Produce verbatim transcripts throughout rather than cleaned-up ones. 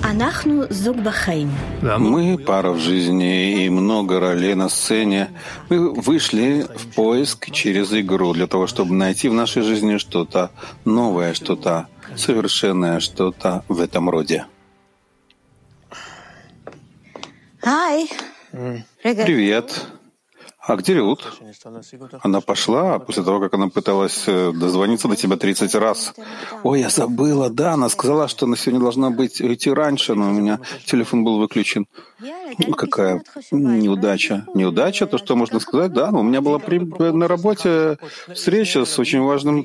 Мы пара в жизни и много ролей на сцене. Мы вышли в поиск через игру для того, чтобы найти в нашей жизни что-то новое, что-то совершенное, что-то в этом роде. Привет. А где Рут? Она пошла после того, как она пыталась дозвониться до тебя тридцать раз. Ой, я забыла, да, она сказала, что она сегодня должна быть идти раньше, но у меня телефон был выключен. Какая неудача. Неудача, то, что можно сказать, да, но у меня была при... на работе встреча с очень важным...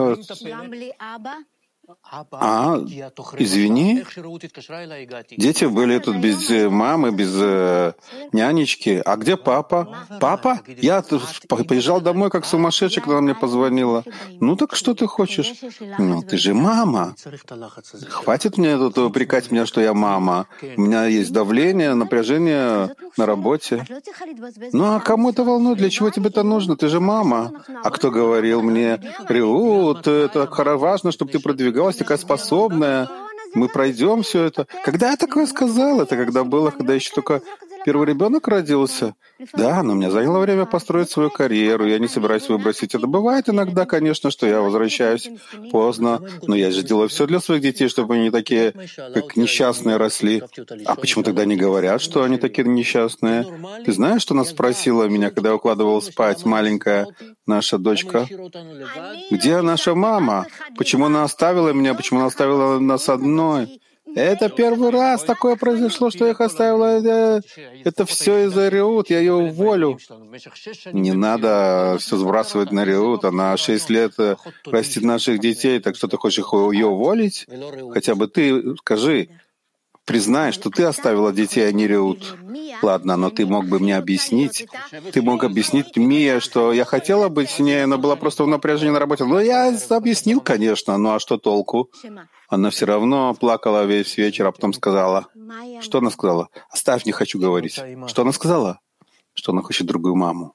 А, извини, дети были тут без мамы, без э, нянечки. А где папа? Папа? Я приезжал домой как сумасшедший, когда она мне позвонила. Ну так что ты хочешь? Ну ты же мама. Хватит мне тут упрекать меня, что я мама. У меня есть давление, напряжение на работе. Ну а кому это волнует? Для чего тебе это нужно? Ты же мама. А кто говорил мне, Риут, это важно, чтобы ты продвигалась, такая способная, мы пройдем все это. Когда я такое сказал? Это когда было, когда еще только первый ребенок родился? Да, но мне заняло время построить свою карьеру, я не собираюсь выбросить это. Бывает иногда, конечно, что я возвращаюсь поздно, но я же делаю все для своих детей, чтобы они такие, как несчастные, росли. А почему тогда не говорят, что они такие несчастные? Ты знаешь, что она спросила меня, когда я укладывал спать маленькая наша дочка? Где наша мама? Почему она оставила меня? Почему она оставила нас одной? Это первый раз такое произошло, что я их оставила. Это, это все из-за Риут, я ее уволю. Не надо все сбрасывать на Риут. Она шесть лет растит наших детей, так что ты хочешь ее уволить? Хотя бы ты скажи, признай, что ты оставила детей, а не Риут. Ладно, но ты мог бы мне объяснить, ты мог объяснить Мия, что я хотела быть с ней, она была просто в напряжении на работе. Ну, я объяснил, конечно, ну а что толку? Она все равно плакала весь вечер, а потом сказала. Что она сказала? Оставь, не хочу говорить. Что она сказала? Что она хочет другую маму.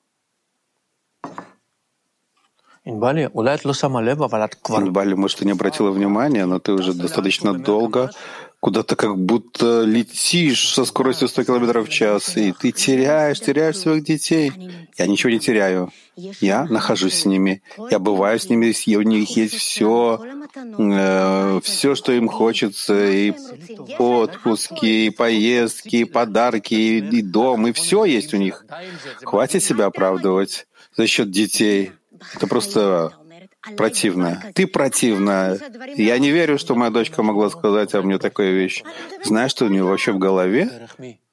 Инбали, может, ты не обратила внимания, но ты уже достаточно долго куда-то как будто летишь со скоростью сто километров в час, и ты теряешь, теряешь своих детей. Я ничего не теряю. Я нахожусь с ними, я бываю с ними, и у них есть все, э, все, что им хочется, и отпуски, и поездки, и подарки, и, и дом, и все есть у них. Хватит себя оправдывать за счет детей. Это просто противно. Ты противная. Я не верю, что моя дочка могла сказать о мне такую вещь. Знаешь, что у нее вообще в голове?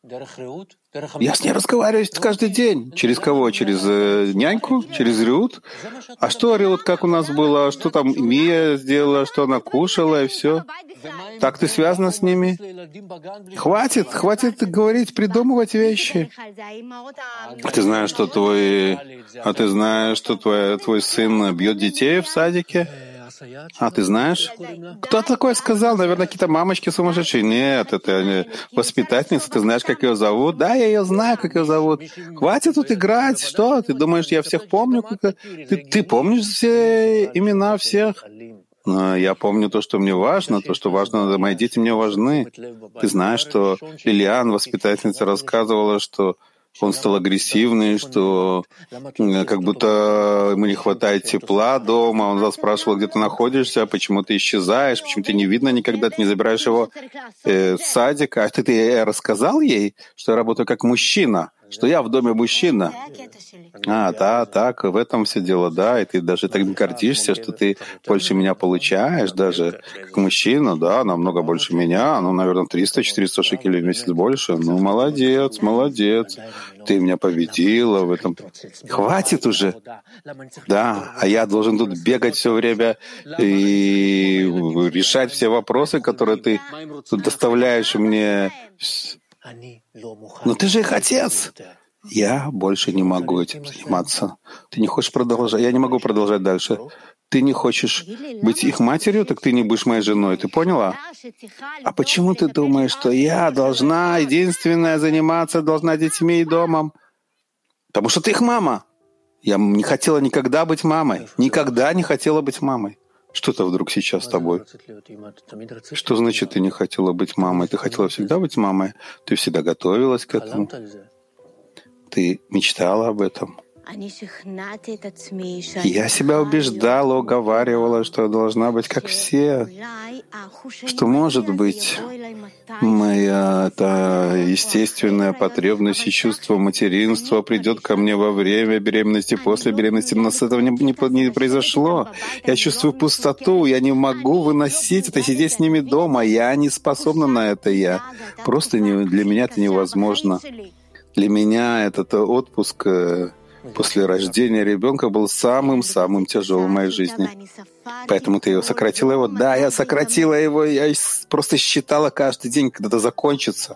Я с ней разговариваю каждый день. Через кого? Через э, няньку? Через Риут? А что, Риут, как у нас было? Что там Мия сделала? Что она кушала? И все? Так ты связана с ними? Хватит, хватит говорить, придумывать вещи. А ты знаешь, что твой, а ты знаешь, что твой, твой сын бьет детей в садике? А ты знаешь? Кто такое сказал? Наверное, какие-то мамочки сумасшедшие. Нет, это воспитательница. Ты знаешь, как ее зовут? Да, я ее знаю, как ее зовут. Хватит тут играть. Что? Ты думаешь, я всех помню? Ты, ты помнишь все имена всех? Но я помню то, что мне важно, то, что важно, мои дети мне важны. Ты знаешь, что Лилиан, воспитательница, рассказывала, что он стал агрессивный, что как будто ему не хватает тепла дома. Он спрашивал, где ты находишься, почему ты исчезаешь, почему ты не видно никогда, ты не забираешь его э, с садика. А ты, ты рассказал ей, что я работаю как мужчина, что я в доме мужчина? А, да, так, в этом все дело, да, и ты даже так гордишься, что ты больше меня получаешь, даже как мужчина, да, намного больше меня, ну, наверное, триста-четыреста шекелей в месяц больше. Ну, молодец, молодец, ты меня победила в этом. Хватит уже. Да, а я должен тут бегать все время и решать все вопросы, которые ты тут доставляешь мне. Но ты же их отец. Я больше не могу этим заниматься. Ты не хочешь продолжать? Я не могу продолжать дальше. Ты не хочешь быть их матерью, так ты не будешь моей женой. Ты поняла? А почему ты думаешь, что я должна, единственная, заниматься, должна детьми и домом? Потому что ты их мама. Я не хотела никогда быть мамой. Никогда не хотела быть мамой. Что-то вдруг сейчас с тобой. Что значит, ты не хотела быть мамой? Ты хотела всегда быть мамой? Ты всегда готовилась к этому? Ты мечтала об этом? Я себя убеждала, уговаривала, что я должна быть как все, что, может быть, моя эта естественная потребность и чувство материнства придет ко мне во время беременности, после беременности, но с этого не, не, не произошло. Я чувствую пустоту, я не могу выносить это, сидеть с ними дома, я не способна на это, я просто не, для меня это невозможно. Для меня этот отпуск после рождения ребенка был самым-самым тяжелым в моей жизни. Поэтому ты его сократила его? Да, я сократила его, я просто считала каждый день, когда это закончится.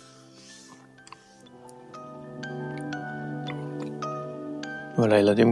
Но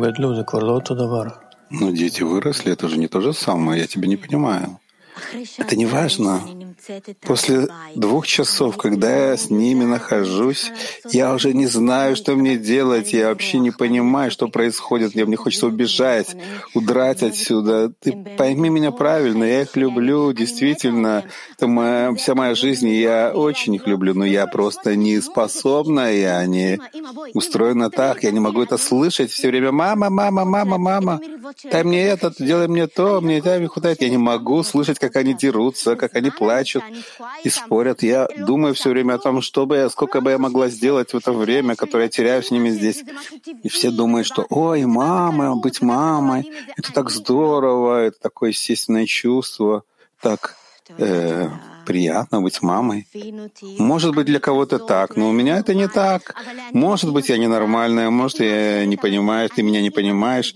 дети выросли, это же не то же самое, я тебя не понимаю. Это не важно. После двух часов, когда я с ними нахожусь, я уже не знаю, что мне делать, я вообще не понимаю, что происходит, мне хочется убежать, удрать отсюда. Ты пойми меня правильно, я их люблю, действительно, это моя, вся моя жизнь, и я очень их люблю, но я просто не способна, я не устроена так, я не могу это слышать все время. Мама, мама, мама, мама, дай мне это, делай мне то, мне это не хватает. Я не могу слышать, как они дерутся, как они плачут и спорят. Я думаю все время о том, что бы я, сколько бы я могла сделать в это время, которое я теряю с ними здесь. И все думают, что «Ой, мама, быть мамой, это так здорово, это такое естественное чувство, так э, приятно быть мамой». Может быть, для кого-то так, но у меня это не так. Может быть, я ненормальная, может, я не понимаю, ты меня не понимаешь.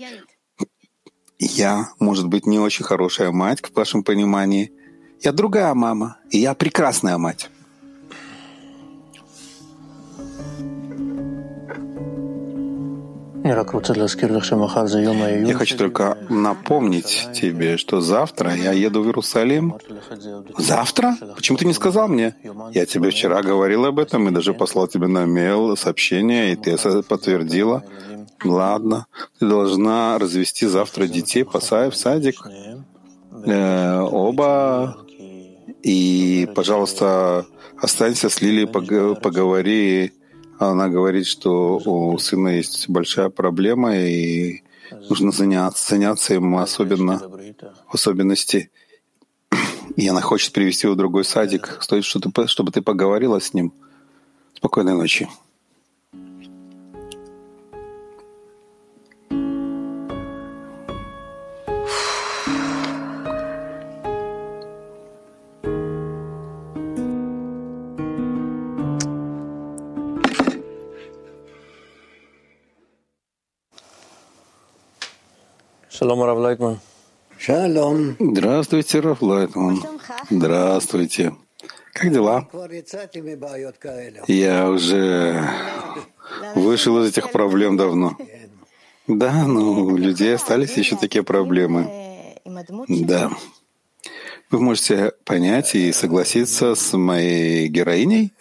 Я, может быть, не очень хорошая мать, в вашем понимании. Я другая мама, и я прекрасная мать. Я хочу только напомнить тебе, что завтра я еду в Иерусалим. Завтра? Почему ты не сказал мне? Я тебе вчера говорил об этом и даже послал тебе на mail сообщение, и ты подтвердила. Ладно, ты должна развести завтра детей, посадить в садик. Э, оба. И, пожалуйста, останься с Лилией, поговори. Она говорит, что у сына есть большая проблема, и нужно заняться, заняться им особенно, в особенности. И она хочет привести его в другой садик. Стоит, чтобы ты поговорила с ним. Спокойной ночи. Здравствуйте, Рав Лайтман. Здравствуйте. Как дела? Я уже вышел из этих проблем давно. Да, но у людей остались еще такие проблемы. Да. Вы можете понять и согласиться с моей героиней?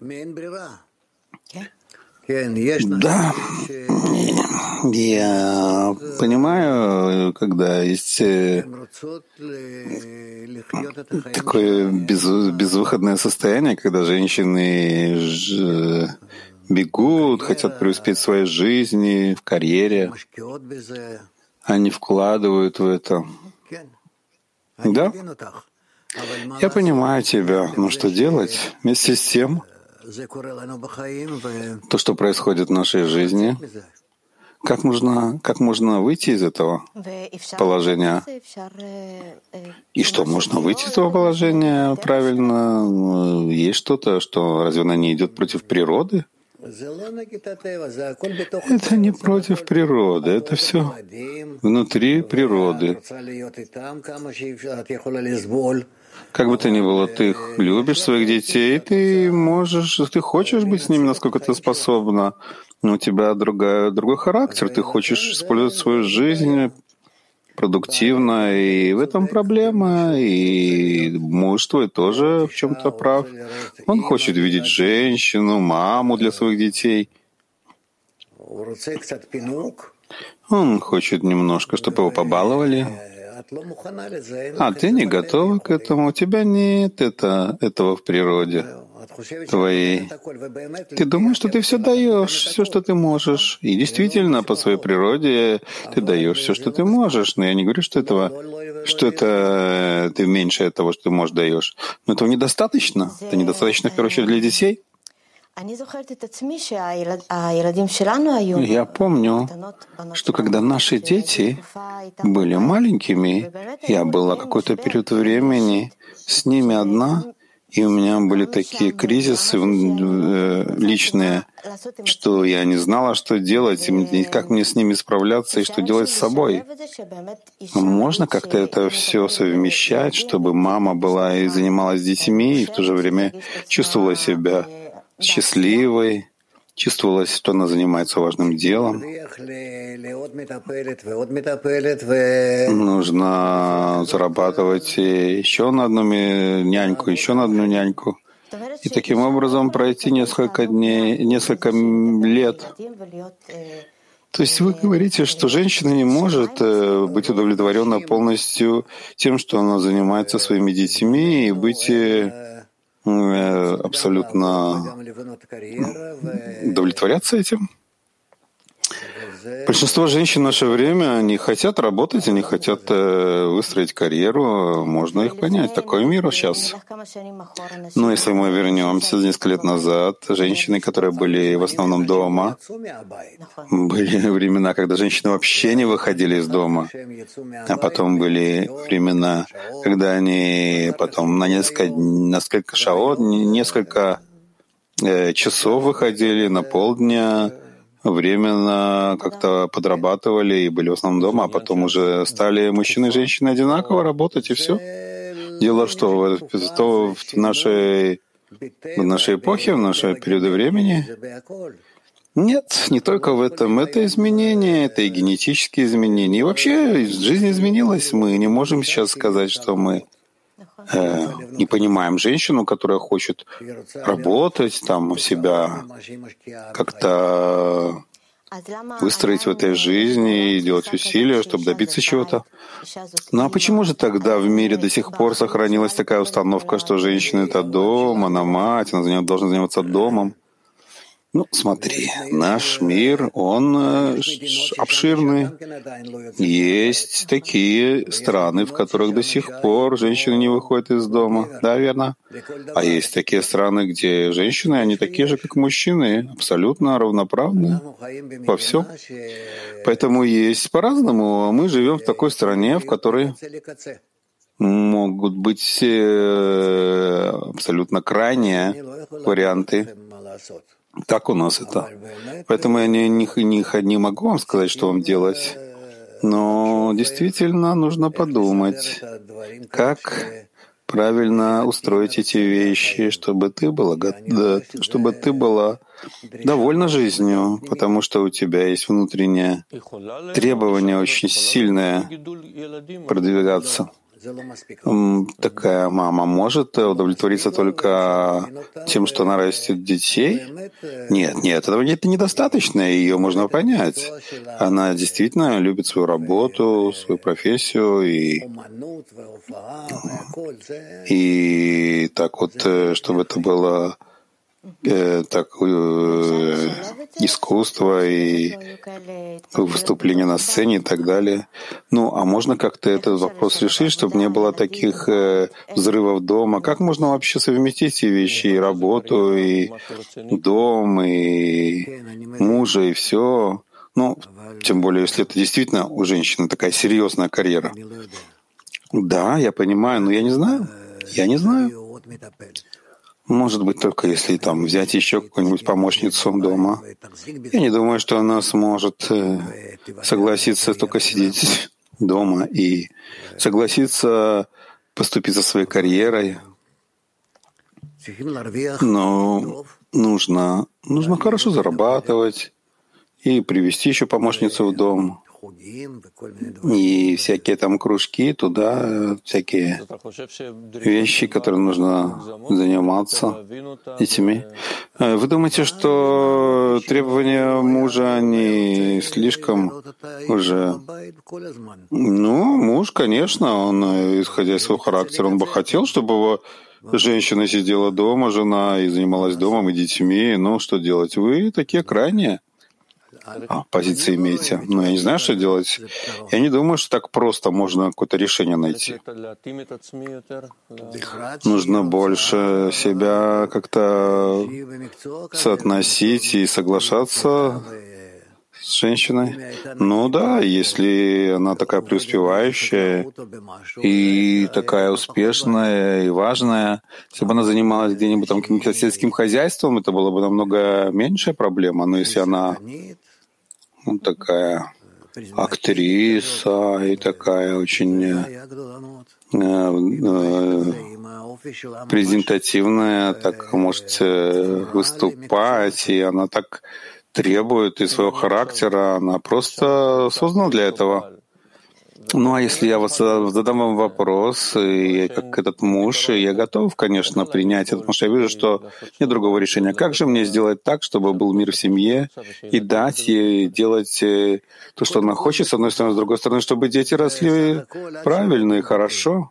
Да, я понимаю, когда есть такое без, безвыходное состояние, когда женщины ж, бегут, хотят преуспеть в своей жизни, в карьере, они вкладывают в это. Да, я понимаю тебя, но что делать? Вместе с тем, то, что происходит в нашей жизни, как можно, как можно выйти из этого положения? И что, можно выйти из этого положения правильно? Есть что-то, что разве она не идет против природы? Это не против природы, это все внутри природы. Как бы то ни было, ты любишь своих детей, ты можешь, ты хочешь быть с ними, насколько ты способна, но у тебя другая, другой характер, ты хочешь использовать свою жизнь продуктивно, и в этом проблема, и муж твой тоже в чем-то прав. Он хочет видеть женщину, маму для своих детей. Он хочет немножко, чтобы его побаловали, А ты не готова к этому, у тебя нет это, этого в природе твоей. Ты думаешь, что ты все даешь, все, что ты можешь. И действительно, по своей природе ты даешь все, что ты можешь. Но я не говорю, что этого, что это ты меньше того, что ты можешь, даешь. Но этого недостаточно. Это недостаточно, в первую очередь, для детей. Я помню, что когда наши дети были маленькими, я была какой-то период времени с ними одна, и у меня были такие кризисы э, личные, что я не знала, что делать, и как мне с ними справляться, и что делать с собой. Можно как-то это все совмещать, чтобы мама была и занималась детьми, и в то же время чувствовала себя счастливой, чувствовала, что она занимается важным делом. Нужно зарабатывать еще на одну няньку, еще на одну няньку. И таким образом пройти несколько дней, несколько лет. То есть вы говорите, что женщина не может быть удовлетворена полностью тем, что она занимается своими детьми, и быть абсолютно удовлетворяться этим. Большинство женщин в наше время не хотят работать, они хотят выстроить карьеру. Можно их понять. Такой мир сейчас. Но если мы вернемся несколько лет назад, женщины, которые были в основном дома, были времена, когда женщины вообще не выходили из дома. А потом были времена, когда они потом на несколько, несколько шаот, несколько часов выходили, на полдня, временно как-то подрабатывали и были в основном дома, а потом уже стали мужчины и женщины одинаково работать, и все. Дело что в, в, в нашей, в нашей эпохе, в нашей периоде времени? Нет, не только в этом. Это изменения, это и генетические изменения. И вообще жизнь изменилась. Мы не можем сейчас сказать, что мы э, не понимаем женщину, которая хочет работать, там, у себя как-то выстроить в этой жизни и делать усилия, чтобы добиться чего-то. Ну а почему же тогда в мире до сих пор сохранилась такая установка, что женщина — это дом, она мать, она должна заниматься домом? Ну, смотри, наш мир, он обширный. Есть такие страны, в которых до сих пор женщины не выходят из дома. Да, верно? А есть такие страны, где женщины, они такие же, как мужчины, абсолютно равноправны во всем. Поэтому есть по-разному. Мы живем в такой стране, в которой могут быть абсолютно крайние варианты. Так у нас это. Поэтому я не, не, не, не могу вам сказать, что вам делать. Но действительно нужно подумать, как правильно устроить эти вещи, чтобы ты была, чтобы ты была довольна жизнью, потому что у тебя есть внутреннее требование очень сильное продвигаться. Такая мама может удовлетвориться только тем, что она растет детей? Нет, нет, этого это недостаточно, ее можно понять. Она действительно любит свою работу, свою профессию, и, и так вот, чтобы это было э, так, э, искусство и выступление на сцене и так далее. Ну, а можно как-то этот вопрос решить, чтобы не было таких э, взрывов дома? Как можно вообще совместить эти вещи, и работу, и дом, и мужа, и все? Ну, тем более, если это действительно у женщины такая серьезная карьера. Да, я понимаю, но я не знаю. Я не знаю. Может быть, только если там взять еще какую-нибудь помощницу дома. Я не думаю, что она сможет э, согласиться только сидеть дома и согласиться поступить со своей карьерой. Но нужно, нужно хорошо зарабатывать и привести еще помощницу в дом. и всякие там кружки, туда всякие вещи, которыми нужно заниматься детьми. Вы думаете, что требования мужа, они слишком уже... Ну, муж, конечно, он, исходя из своего характера, он бы хотел, чтобы его женщина сидела дома, жена, и занималась домом и детьми. Ну, что делать? Вы такие крайние а, позиции имеете. Но я не знаю, что делать. Я не думаю, что так просто можно какое-то решение найти. Нужно больше себя как-то соотносить и соглашаться с женщиной. Ну да, если она такая преуспевающая и такая успешная и важная, если бы она занималась где-нибудь там каким-то сельским хозяйством, это была бы намного меньшая проблема. Но если она ну, такая актриса и такая очень э, э, презентативная, так может э, выступать, и она так требует и своего характера, она просто создана для этого. Ну, а если я вас задам вам вопрос, и как этот муж, и я готов, конечно, принять это, потому что я вижу, что нет другого решения. Как же мне сделать так, чтобы был мир в семье, и дать ей делать то, что она хочет, с одной стороны, с другой стороны, чтобы дети росли правильно и хорошо?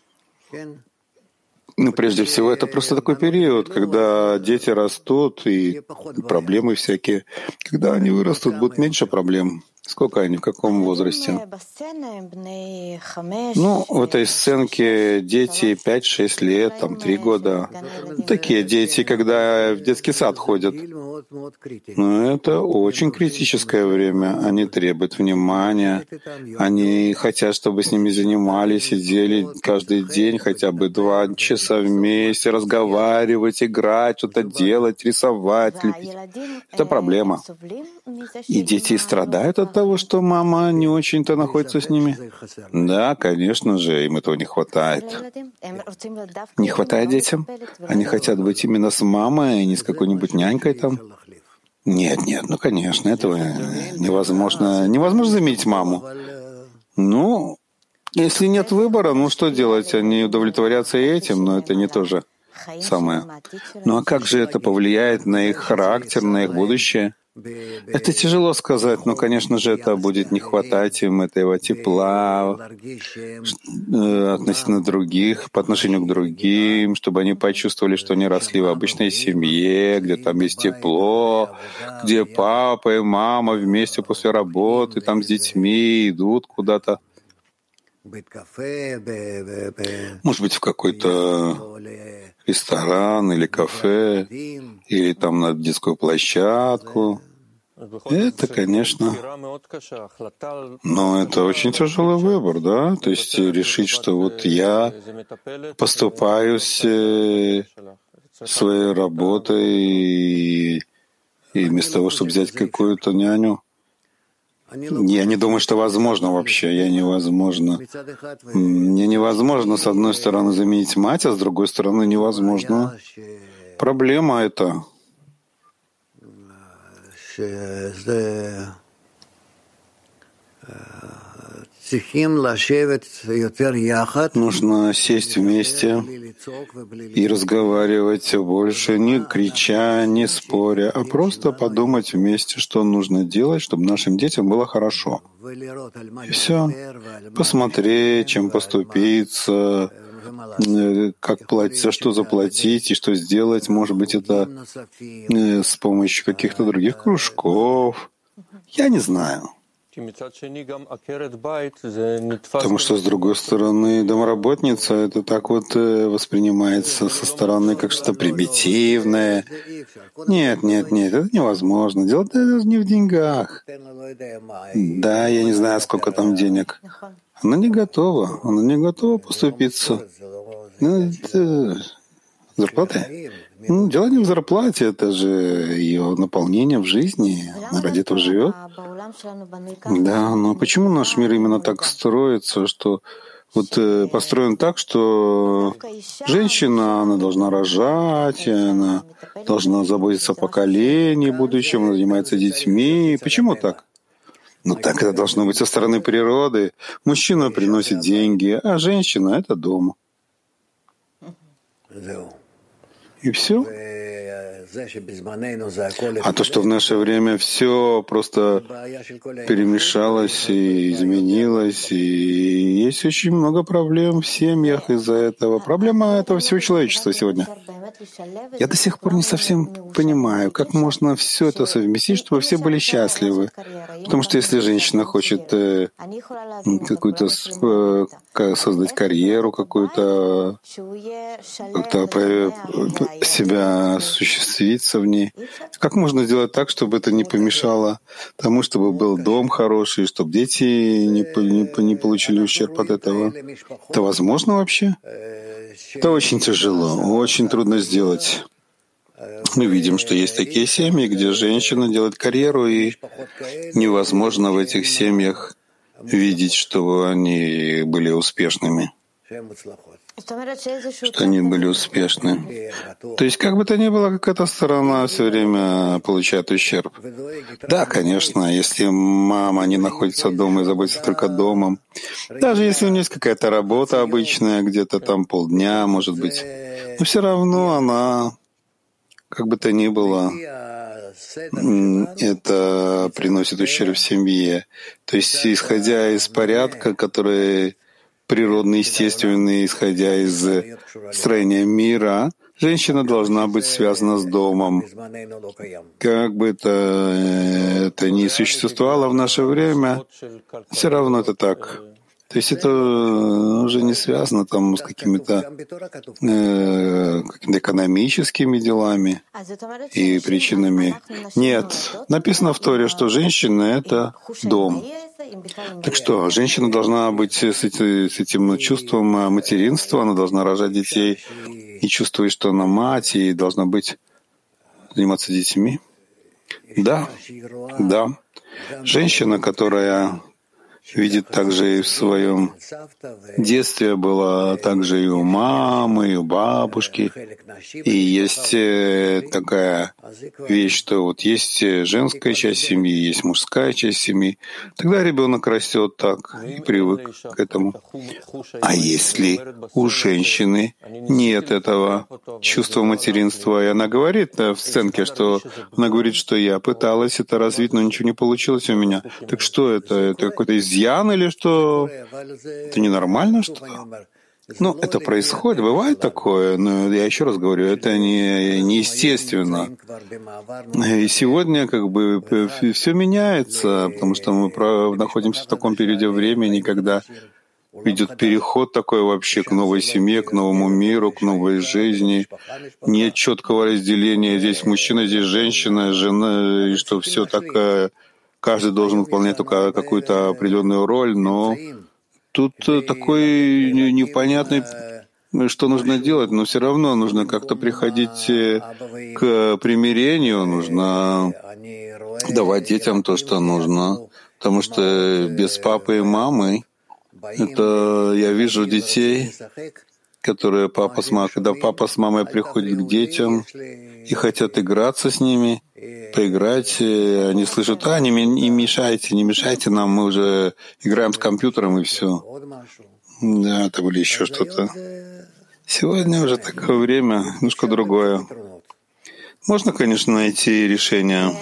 Ну, прежде всего, это просто такой период, когда дети растут, и проблемы всякие. Когда они вырастут, будет меньше проблем. Сколько они, в каком возрасте? Ну, в этой сценке дети пять-шесть лет, там, три года. Такие дети, когда в детский сад ходят. Но это очень критическое время. Они требуют внимания. Они хотят, чтобы с ними занимались, сидели каждый день хотя бы два часа вместе, разговаривать, играть, что-то делать, рисовать, лепить. Это проблема. И дети страдают от того, что мама не очень-то находится с ними? Да, конечно же, им этого не хватает. Не хватает детям? Они хотят быть именно с мамой, а не с какой-нибудь нянькой там? Нет, нет, ну, конечно, этого невозможно. Невозможно заменить маму. Ну, если нет выбора, ну, что делать? Они удовлетворятся и этим, но это не то же самое. Ну, а как же это повлияет на их характер, на их будущее? Это тяжело сказать, но, конечно же, это будет не хватать им этого тепла относительно других, по отношению к другим, чтобы они почувствовали, что они росли в обычной семье, где там есть тепло, где папа и мама вместе после работы, там с детьми идут куда-то. Может быть, в какой-то ресторан или кафе, или там на детскую площадку. Это, конечно. Но это очень тяжелый выбор, да? То есть решить, что вот я поступаюсь своей работой, и, и вместо того, чтобы взять какую-то няню, я не думаю, что возможно вообще. Я невозможно. Мне невозможно, с одной стороны, заменить мать, а с другой стороны, невозможно. Проблема это. Нужно сесть вместе и разговаривать больше, не крича, не споря, а просто подумать вместе, что нужно делать, чтобы нашим детям было хорошо. И все. Посмотреть, чем поступиться, как платить, за что заплатить и что сделать. Может быть, это с помощью каких-то других кружков. Я не знаю. Потому что, с другой стороны, домработница — это так вот воспринимается со стороны как что-то примитивное. Нет, нет, нет, это невозможно. Дело даже не в деньгах. Да, я не знаю, сколько там денег. Она не готова. Она не готова поступиться. Ну, это... Зарплата? Ну, дело не в зарплате, это же ее наполнение в жизни. Она ради этого живет. Да, но почему наш мир именно так строится, что вот э, построен так, что женщина, она должна рожать, она должна заботиться о поколении будущем, она занимается детьми. Почему так? Но так это должно быть со стороны природы. Мужчина приносит деньги, а женщина — это дом. И все. А то, что в наше время все просто перемешалось и изменилось, и есть очень много проблем в семьях из-за этого. Проблема этого всего человечества сегодня. Я до сих пор не совсем понимаю, как можно все это совместить, чтобы все были счастливы. Потому что если женщина хочет э, какую-то э, создать карьеру, какую-то как-то себя осуществиться в ней, как можно сделать так, чтобы это не помешало тому, чтобы был дом хороший, чтобы дети не, не, не получили ущерб от этого? Это возможно вообще? Это очень тяжело, очень трудно сделать. Мы видим, что есть такие семьи, где женщина делает карьеру, и невозможно в этих семьях видеть, что они были успешными, что они были успешны. То есть, как бы то ни было, какая-то сторона все время получает ущерб. Да, конечно, если мама не находится дома и заботится только домом, даже если у нее есть какая-то работа обычная, где-то там полдня, может быть, но все равно она, как бы то ни было, это приносит ущерб семье. То есть, исходя из порядка, который природный, естественный, исходя из строения мира, женщина должна быть связана с домом. Как бы это, это ни существовало в наше время, все равно это так. То есть это уже не связано там с какими-то, э, какими-то экономическими делами и причинами. Нет, написано в Торе, что женщина — это дом. Так что, женщина должна быть с этим, с этим чувством материнства, она должна рожать детей и чувствовать, что она мать, и должна быть, заниматься детьми. Да, да. Женщина, которая видит также и в своем детстве, была также и у мамы, и у бабушки. И есть такая вещь, что вот есть женская часть семьи, есть мужская часть семьи. Тогда ребенок растет так и привык к этому. А если у женщины нет этого чувства материнства, и она говорит в сценке, что она говорит, что я пыталась это развить, но ничего не получилось у меня. Так что это? Это какой-то изъян или что? Это ненормально, что ли? Ну, это происходит, бывает такое, но я еще раз говорю, это не неестественно. И сегодня как бы все меняется, потому что мы находимся в таком периоде времени, когда идет переход такой вообще к новой семье, к новому миру, к новой жизни. Нет четкого разделения, здесь мужчина, здесь женщина, жена, и что все так, каждый должен выполнять только какую-то определенную роль, но тут такой непонятный, что нужно делать, но все равно нужно как-то приходить к примирению, нужно давать детям то, что нужно, потому что без папы и мамы, это я вижу детей, которые папа с мамой, когда папа с мамой приходят к детям и хотят играться с ними, поиграть, они слышат: а, не, не мешайте, не мешайте нам, мы уже играем с компьютером и все. Да, это были еще что-то. Сегодня уже такое время, немножко другое. Можно, конечно, найти решение.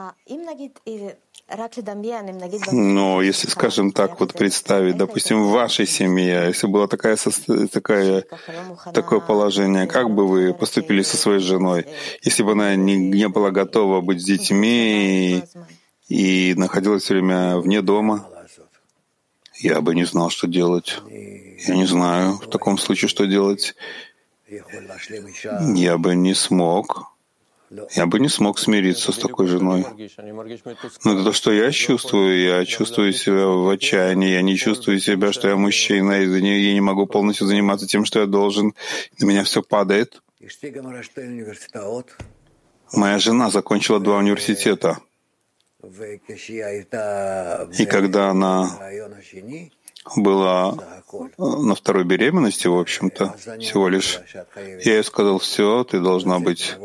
Но если, скажем так, вот представить, допустим, в вашей семье, если было такая, такая, такое положение, как бы вы поступили со своей женой, если бы она не, не была готова быть с детьми и, и находилась все время вне дома? Я бы не знал, что делать. Я не знаю в таком случае, что делать. Я бы не смог. Я бы не смог смириться с такой женой. Но это то, что я чувствую. Я чувствую себя в отчаянии. Я не чувствую себя, что я мужчина, и я не могу полностью заниматься тем, что я должен. На меня все падает. Моя жена закончила два университета. И когда она была на второй беременности, в общем-то, всего лишь. Я ей сказал: все, ты должна быть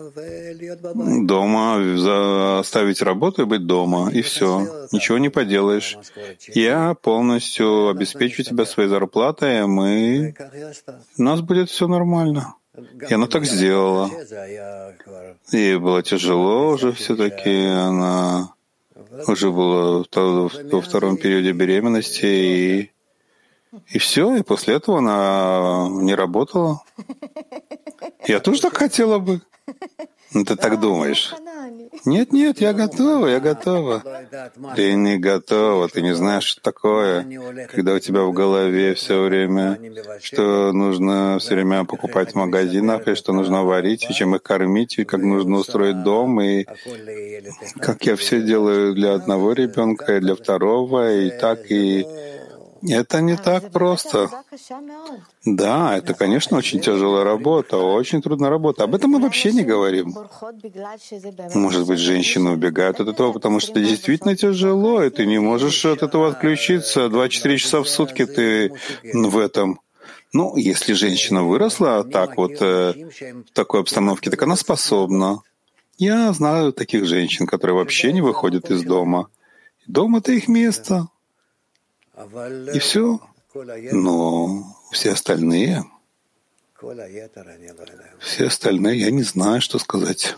дома, оставить работу и быть дома, и все, ничего не поделаешь. Я полностью обеспечу тебя своей зарплатой, и мы... у нас будет все нормально. И она так сделала. Ей было тяжело уже все-таки, она уже была во втором периоде беременности, и И все, и после этого она не работала. Я тоже так хотела бы. Ну, ты так думаешь? Нет, нет, я готова, я готова. Ты не готова, ты не знаешь, что такое, когда у тебя в голове все время, что нужно все время покупать в магазинах, и что нужно варить, и чем их кормить, и как нужно устроить дом, и как я все делаю для одного ребенка, и для второго, и так, и... Это не так просто. Да, это, конечно, очень тяжелая работа, очень трудная работа. Об этом мы вообще не говорим. Может быть, женщины убегают от этого, потому что это действительно тяжело, и ты не можешь от этого отключиться. двадцать четыре часа в сутки ты в этом. Ну, если женщина выросла так вот, э, в такой обстановке, так она способна. Я знаю таких женщин, которые вообще не выходят из дома. Дом — это их место. И все. Но все остальные, все остальные, я не знаю, что сказать.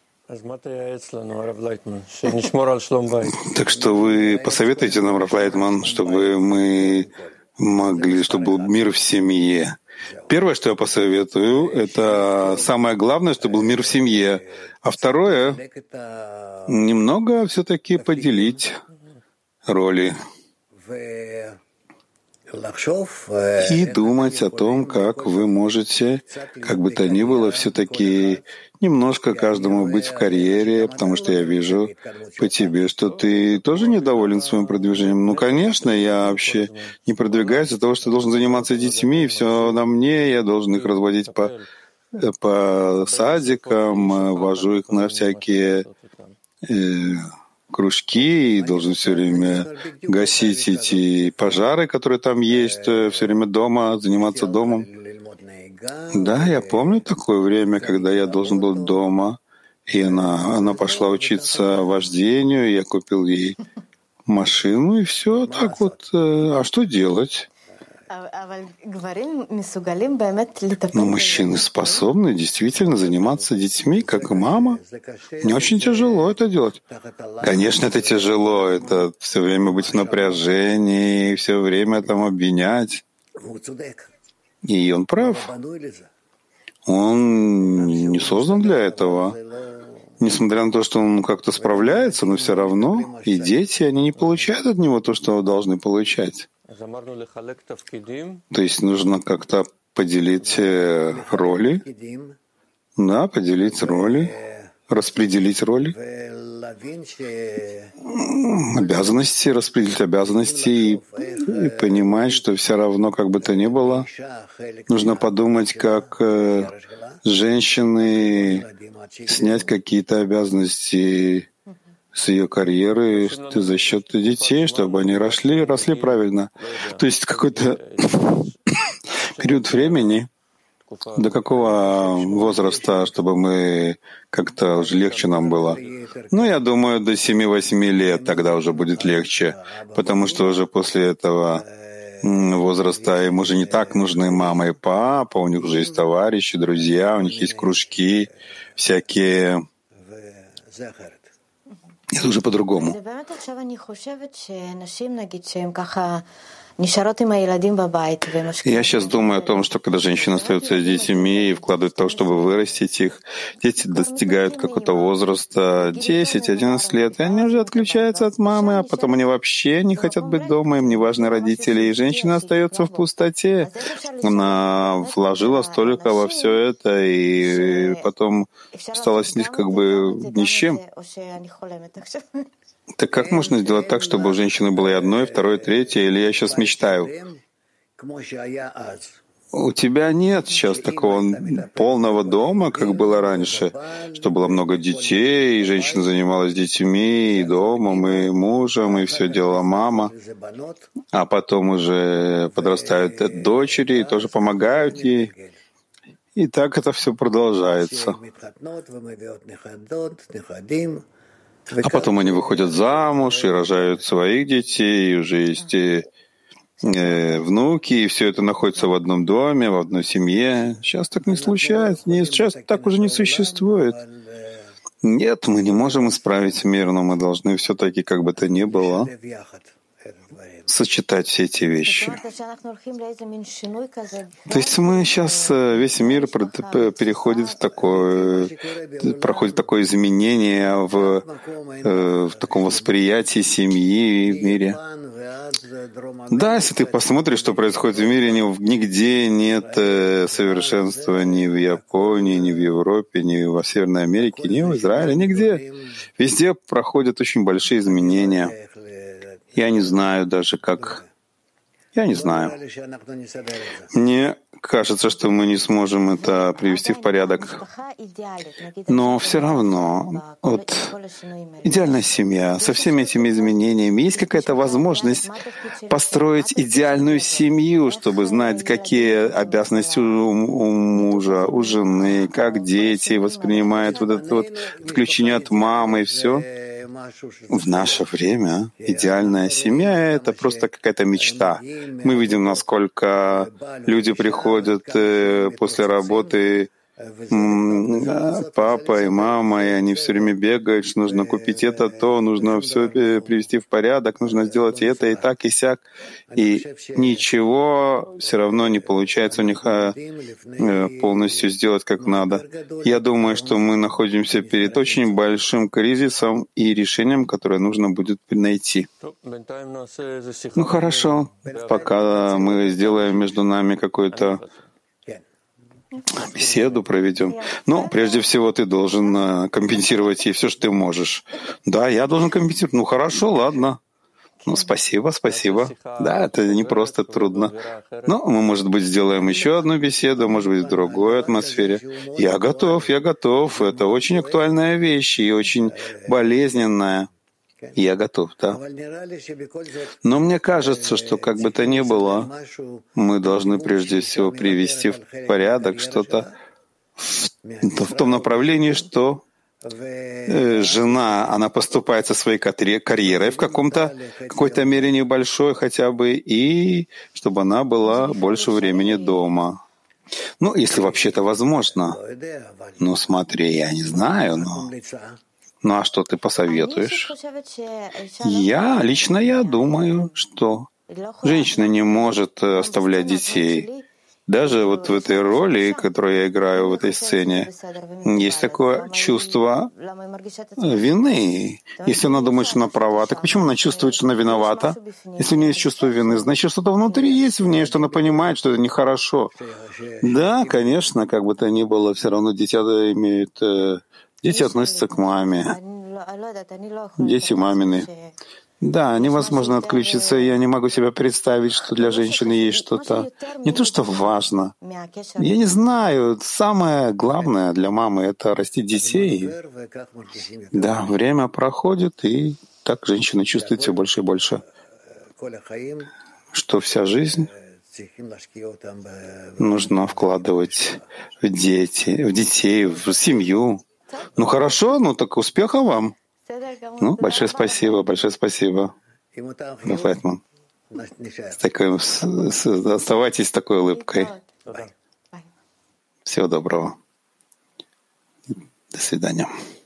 Так что вы посоветуете нам, Рав Лайтман, чтобы мы могли, чтобы был мир в семье. Первое, что я посоветую, это самое главное, чтобы был мир в семье. А второе, немного все-таки поделить роли. И думать о том, как вы можете, как бы то ни было, все-таки немножко каждому быть в карьере, потому что я вижу по тебе, что ты тоже недоволен своим продвижением. Ну, конечно, я вообще не продвигаюсь из-за того, что я должен заниматься детьми, и все на мне, я должен их разводить по, по садикам, вожу их на всякие... Э, кружки, и должен все время гасить эти пожары, которые там есть, все время дома, заниматься домом. Да, я помню такое время, когда я должен был дома, и она, она пошла учиться вождению, я купил ей машину, и все так вот. А что делать? Но мужчины способны действительно заниматься детьми, как и мама. Не очень тяжело это делать. Конечно, это тяжело. Это все время быть в напряжении, все время там обвинять. И он прав. Он не создан для этого. Несмотря на то, что он как-то справляется, но все равно и дети, они не получают от него то, что должны получать. То есть нужно как-то поделить роли, да, поделить роли, распределить роли, обязанности, распределить обязанности и, и понимать, что все равно, как бы то ни было, нужно подумать, как э, женщины снять какие-то обязанности с ее карьеры за счет детей, чтобы они росли, росли правильно. То есть какой-то период времени, до какого возраста, чтобы мы как-то уже легче нам было? Ну, я думаю, до семи-восьми лет тогда уже будет легче, потому что уже после этого возраста им уже не так нужны мама и папа, у них уже есть товарищи, друзья, у них есть кружки всякие. Это уже по-другому. Я сейчас думаю о том, что когда женщины остаются с детьми и вкладывают в то, чтобы вырастить их, дети достигают какого-то возраста десять-одиннадцать лет, и они уже отключаются от мамы, а потом они вообще не хотят быть дома, им не важны родители, и женщина остается в пустоте. Она вложила столько во все это, и потом осталась как бы ни с чем. Так как можно сделать так, чтобы у женщины было и одно, и второе, и третье, или я сейчас мечтаю? у тебя нет сейчас такого полного дома, как было раньше, что было много детей, и женщина занималась детьми, и домом, и мужем, и все делала мама, а потом уже подрастают дочери и тоже помогают ей. И так это все продолжается. А потом они выходят замуж и рожают своих детей, и уже есть и, э, внуки, и все это находится в одном доме, в одной семье. Сейчас так не случается, не, сейчас так уже не существует. Нет, мы не можем исправить мир, но мы должны все-таки, как бы то ни было, сочетать все эти вещи. То есть мы сейчас, весь мир переходит в такое, проходит такое изменение в, в таком восприятии семьи в мире. Да, если ты посмотришь, что происходит в мире, нигде нет совершенства ни в Японии, ни в Европе, ни во Северной Америке, ни в Израиле, нигде. Везде проходят очень большие изменения. Я не знаю даже, как... Я не знаю. Мне кажется, что мы не сможем это привести в порядок. Но все равно, вот, идеальная семья со всеми этими изменениями, есть какая-то возможность построить идеальную семью, чтобы знать, какие обязанности у, у мужа, у жены, как дети воспринимают вот это вот отключение от мамы и все. В наше время идеальная семья — это просто какая-то мечта. Мы видим, насколько люди приходят после работы, папа и мама, и они все время бегают, что нужно купить это, то, нужно все привести в порядок, нужно сделать это, и так, и сяк. И ничего все равно не получается у них полностью сделать как надо. Я думаю, что мы находимся перед очень большим кризисом и решением, которое нужно будет найти. Ну хорошо, пока мы сделаем между нами какой-то беседу проведем. Но прежде всего ты должен uh, компенсировать ей все, что ты можешь. Да, я должен компенсировать. Ну хорошо, ладно. Ну спасибо, спасибо. Да, это не просто трудно. Но мы, может быть, сделаем еще одну беседу, может быть, в другой атмосфере. Я готов, я готов. Это очень актуальная вещь и очень болезненная. Я готов, да. Но мне кажется, что как бы то ни было, мы должны прежде всего привести в порядок что-то в, в том направлении, что э, жена, она поступает со своей карьерой в каком-то, какой-то мере небольшой хотя бы, и чтобы она была больше времени дома. Ну, если вообще это возможно. Ну, смотри, я не знаю, но... Ну а что ты посоветуешь? Я, лично я думаю, что женщина не может оставлять детей. Даже вот в этой роли, которую я играю в этой сцене, есть такое чувство вины. Если она думает, что она права, так почему она чувствует, что она виновата? Если у нее есть чувство вины, значит, что-то внутри есть в ней, что она понимает, что это нехорошо. Да, конечно, как бы то ни было, все равно дитя имеют... Дети относятся к маме. Дети мамины. Да, невозможно отключиться. Я не могу себе представить, что для женщины есть что-то не то, что важно. Я не знаю. Самое главное для мамы — это растить детей. Да, время проходит, и так женщина чувствует все больше и больше, что вся жизнь нужно вкладывать в дети, в детей, в семью. Ну хорошо, ну так успеха вам. Ну, большое спасибо, большое спасибо. Файтман. С такой, с, с, оставайтесь с такой улыбкой. Всего доброго. До свидания.